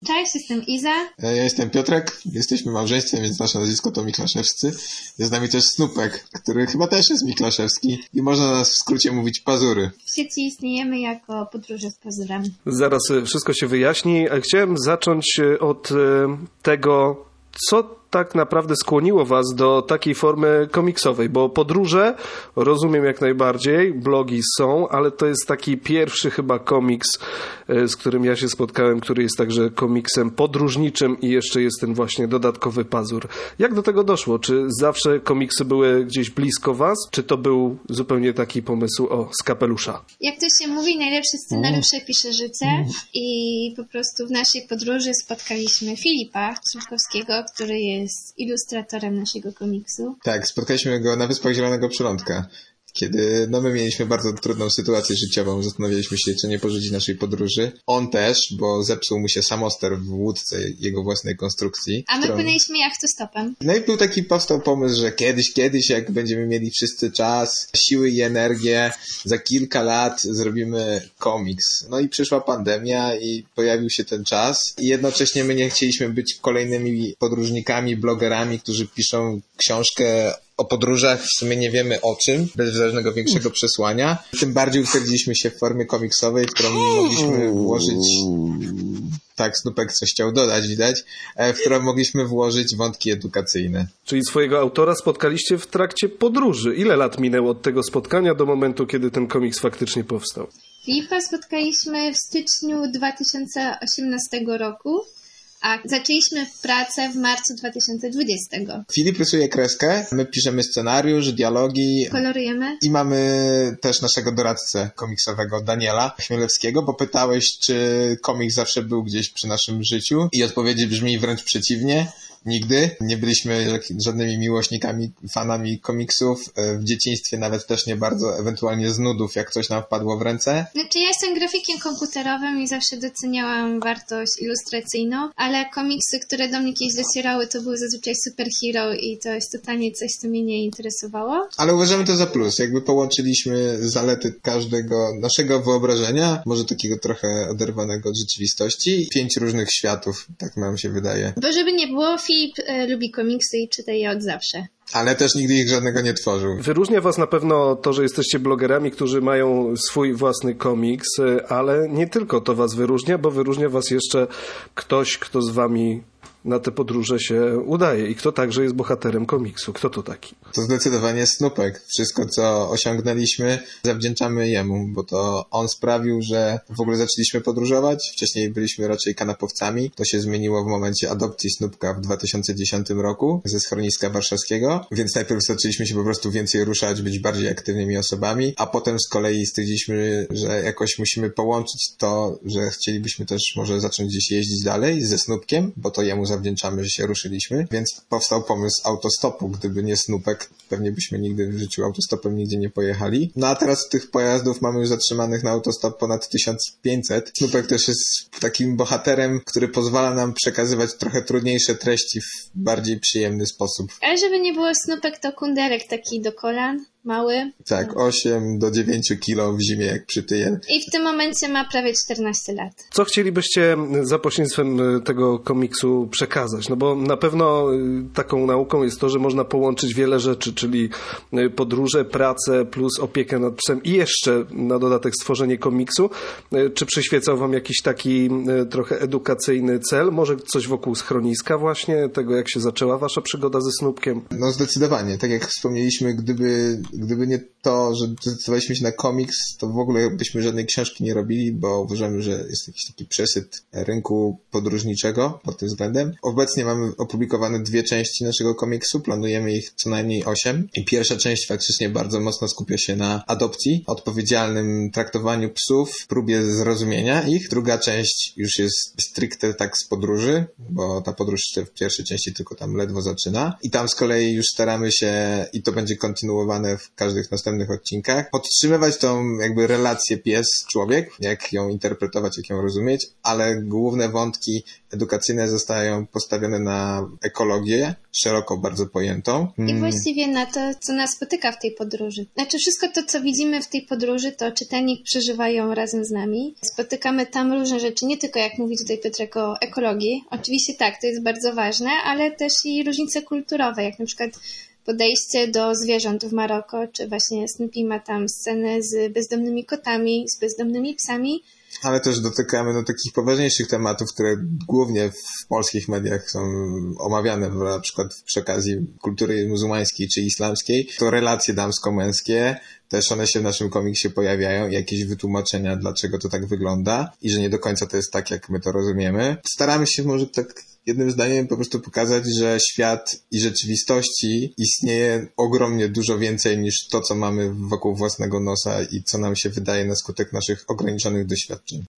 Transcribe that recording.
Cześć, jestem Iza. Ja jestem Piotrek, jesteśmy małżeństwem, więc nasze nazwisko to Miklaszewscy. Jest z nami też Snupek, który chyba też jest Miklaszewski i można nas w skrócie mówić Pazury. W sieci istniejemy jako Podróże z Pazurem. Zaraz wszystko się wyjaśni. Chciałem zacząć od tego, co tak naprawdę skłoniło was do takiej formy komiksowej, bo podróże rozumiem jak najbardziej, blogi są, ale to jest taki pierwszy chyba komiks, z którym ja się spotkałem, który jest także komiksem podróżniczym i jeszcze jest ten właśnie dodatkowy pazur. Jak do tego doszło? Czy zawsze komiksy były gdzieś blisko was, czy to był zupełnie taki pomysł z kapelusza? Jak to się mówi, najlepsze scenariusze pisze życie i po prostu w naszej podróży spotkaliśmy Filipa Strzałkowskiego, który jest ilustratorem naszego komiksu. Tak, spotkaliśmy go na Wyspach Zielonego Przylądka, kiedy my mieliśmy bardzo trudną sytuację życiową, zastanawialiśmy się, czy nie porzucić naszej podróży. On też, bo zepsuł mu się samoster w łódce jego własnej konstrukcji. A my płynęliśmy jachtostopem. No i powstał pomysł, że kiedyś, jak będziemy mieli wszyscy czas, siły i energię, za kilka lat zrobimy komiks. No i przyszła pandemia i pojawił się ten czas i jednocześnie my nie chcieliśmy być kolejnymi podróżnikami, blogerami, którzy piszą książkę o podróżach, w sumie nie wiemy o czym, bez żadnego większego przesłania. Tym bardziej utwierdziliśmy się w formie komiksowej, którą mogliśmy włożyć... Tak, Snupek coś chciał dodać, widać, w którą mogliśmy włożyć wątki edukacyjne. Czyli swojego autora spotkaliście w trakcie podróży. Ile lat minęło od tego spotkania do momentu, kiedy ten komiks faktycznie powstał? Filipa spotkaliśmy w styczniu 2018 roku, a zaczęliśmy pracę w marcu 2020. Filip rysuje kreskę, my piszemy scenariusz, dialogi. Kolorujemy. I mamy też naszego doradcę komiksowego, Daniela Chmielewskiego, bo pytałeś, czy komiks zawsze był gdzieś przy naszym życiu i odpowiedź brzmi wręcz przeciwnie. Nigdy. Nie byliśmy żadnymi miłośnikami, fanami komiksów. W dzieciństwie nawet też nie bardzo, ewentualnie z nudów, jak coś nam wpadło w ręce. Znaczy ja jestem grafikiem komputerowym i zawsze doceniałam wartość ilustracyjną, ale komiksy, które do mnie kiedyś docierały, to były zazwyczaj superhero i to jest totalnie coś, co mnie nie interesowało. Ale uważamy to za plus. Jakby połączyliśmy zalety każdego naszego wyobrażenia, może takiego trochę oderwanego od rzeczywistości, 5 różnych światów, tak nam się wydaje. Bo żeby nie było, Filip lubi komiksy i czyta je od zawsze. Ale też nigdy ich żadnego nie tworzył. Wyróżnia was na pewno to, że jesteście blogerami, którzy mają swój własny komiks, ale nie tylko to was wyróżnia, bo wyróżnia was jeszcze ktoś, kto z wami na te podróże się udaje i kto także jest bohaterem komiksu. Kto to taki? To zdecydowanie Snupek. Wszystko, co osiągnęliśmy, zawdzięczamy jemu, bo to on sprawił, że w ogóle zaczęliśmy podróżować. Wcześniej byliśmy raczej kanapowcami. To się zmieniło w momencie adopcji Snupka w 2010 roku ze schroniska warszawskiego, więc najpierw zaczęliśmy się po prostu więcej ruszać, być bardziej aktywnymi osobami, a potem z kolei stwierdziliśmy, że jakoś musimy połączyć to, że chcielibyśmy też może zacząć gdzieś jeździć dalej ze Snupkiem, bo to jemu zawdzięczamy, że się ruszyliśmy, więc powstał pomysł autostopu. Gdyby nie Snupek, pewnie byśmy nigdy w życiu autostopem nigdzie nie pojechali. No a teraz tych pojazdów mamy już zatrzymanych na autostop ponad 1500. Snupek też jest takim bohaterem, który pozwala nam przekazywać trochę trudniejsze treści w bardziej przyjemny sposób. Ale żeby nie było, Snupek to kundelek taki do kolan. Mały. Tak, 8 do 9 kilo w zimie jak przytyje. I w tym momencie ma prawie 14 lat. Co chcielibyście za pośrednictwem tego komiksu przekazać? No bo na pewno taką nauką jest to, że można połączyć wiele rzeczy, czyli podróże, pracę plus opiekę nad psem i jeszcze na dodatek stworzenie komiksu. Czy przyświecał wam jakiś taki trochę edukacyjny cel? Może coś wokół schroniska właśnie? Tego, jak się zaczęła wasza przygoda ze Snupkiem? No zdecydowanie. Tak jak wspomnieliśmy, gdyby nie to, że zdecydowaliśmy się na komiks, to w ogóle byśmy żadnej książki nie robili, bo uważamy, że jest jakiś taki przesyt rynku podróżniczego pod tym względem. Obecnie mamy opublikowane 2 części naszego komiksu, planujemy ich co najmniej 8. I pierwsza część faktycznie bardzo mocno skupia się na adopcji, odpowiedzialnym traktowaniu psów, próbie zrozumienia ich. Druga część już jest stricte tak z podróży, bo ta podróż w pierwszej części tylko tam ledwo zaczyna. I tam z kolei już staramy się, i to będzie kontynuowane w każdych następnych odcinkach. Podtrzymywać tą jakby relację pies-człowiek, jak ją interpretować, jak ją rozumieć, ale główne wątki edukacyjne zostają postawione na ekologię, szeroko bardzo pojętą. I właściwie na to, co nas spotyka w tej podróży. Znaczy wszystko to, co widzimy w tej podróży, to czytelnik przeżywają razem z nami. Spotykamy tam różne rzeczy, nie tylko jak mówi tutaj Piotrek o ekologii. Oczywiście tak, to jest bardzo ważne, ale też i różnice kulturowe, jak na przykład podejście do zwierząt w Maroko, czy właśnie Snoopy ma tam scenę z bezdomnymi kotami, z bezdomnymi psami. Ale też dotykamy takich poważniejszych tematów, które głównie w polskich mediach są omawiane, na przykład przy okazji kultury muzułmańskiej czy islamskiej. To relacje damsko-męskie, też one się w naszym komiksie pojawiają, jakieś wytłumaczenia, dlaczego to tak wygląda i że nie do końca to jest tak, jak my to rozumiemy. Staramy się może tak jednym zdaniem po prostu pokazać, że świat i rzeczywistości istnieje ogromnie dużo więcej niż to, co mamy wokół własnego nosa i co nam się wydaje na skutek naszych ograniczonych doświadczeń.